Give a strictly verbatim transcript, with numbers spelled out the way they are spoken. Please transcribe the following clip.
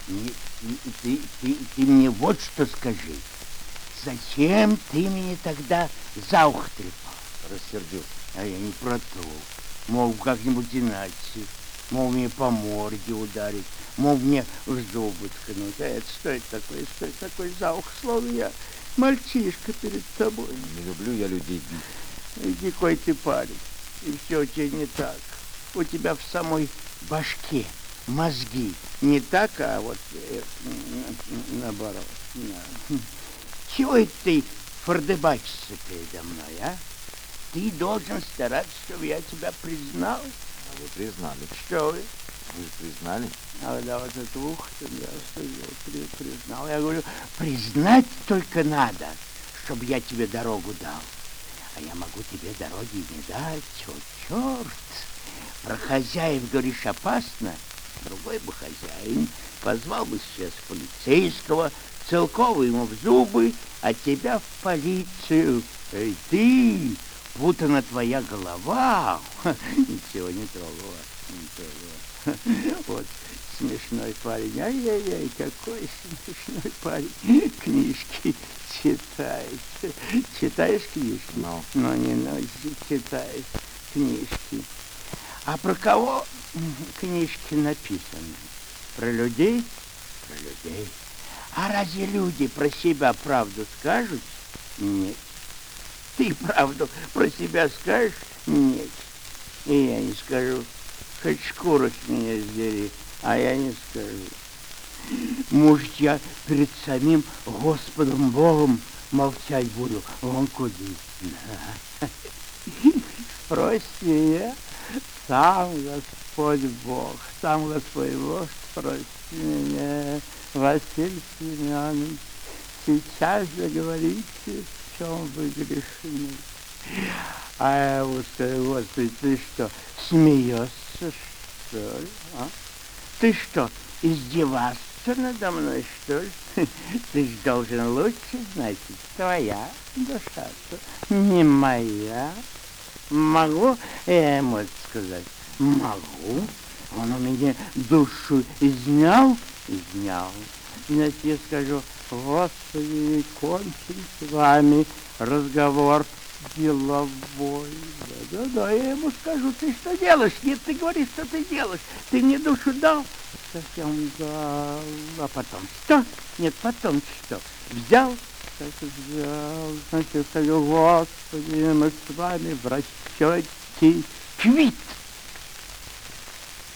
Не, ты, ты, ты мне вот что скажи. Зачем ты меня тогда за ухо трепал? Рассердился. А я не про то. Мол, как-нибудь иначе. Мол, мне по морде ударить. Мол, мне в зубы ткнуть. А это что это такое? Что это такое за ухо? Словно я мальчишка перед тобой. Не люблю я людей бить. И какой ты парень. И все у тебя не так. У тебя в самой башке мозги не так, а вот э, наоборот. Да. Чего это ты фордебачишься передо мной, а? Ты должен стараться, чтобы я тебя признал. А вы признали. Что вы? Вы признали? А да, вот это ух ты, я что я признал. Я говорю, признать только надо, чтобы я тебе дорогу дал. А я могу тебе дороги не дать, о, черт. Про хозяев, говоришь, опасно. Другой бы хозяин позвал бы сейчас полицейского, целково ему в зубы, а тебя в полицию. Эй, ты, путана твоя голова. Ничего не трогала, не трогала. Вот смешной парень. Ай-яй-яй, какой смешной парень. Книжки читает. Читаешь книжки? No. Но не носит, читаешь книжки. А про кого книжки написаны? Про людей? Про людей. А разве люди про себя правду скажут? Нет. Ты правду про себя скажешь? Нет. И я не скажу. Хоть шкуру с меня сдери, а я не скажу. Может, я перед самим Господом Богом молчать буду? Вон куди. Да. Спроси меня. Сам Господь Бог, сам Господь Бог, спроси меня, Василий Семенович, сейчас заговорите, в чем вы грешны. А я вот скажу, Господи, ты что, смеешься, что ли? А? Ты что, издеваться надо мной, что ли? Ты ж должен лучше, значит, твоя душа, не моя. Могу я ему это сказать? Могу. Он у меня душу изнял? Изнял. Значит, я скажу, Господи, кончим с вами разговор деловой. Да-да-да, я ему скажу, ты что делаешь? Нет, ты говоришь, что ты делаешь. Ты мне душу дал? Совсем дал. А потом что? Нет, потом что? Взял? Так взял, значит, скажу, Господи, мы с вами в расчете квит.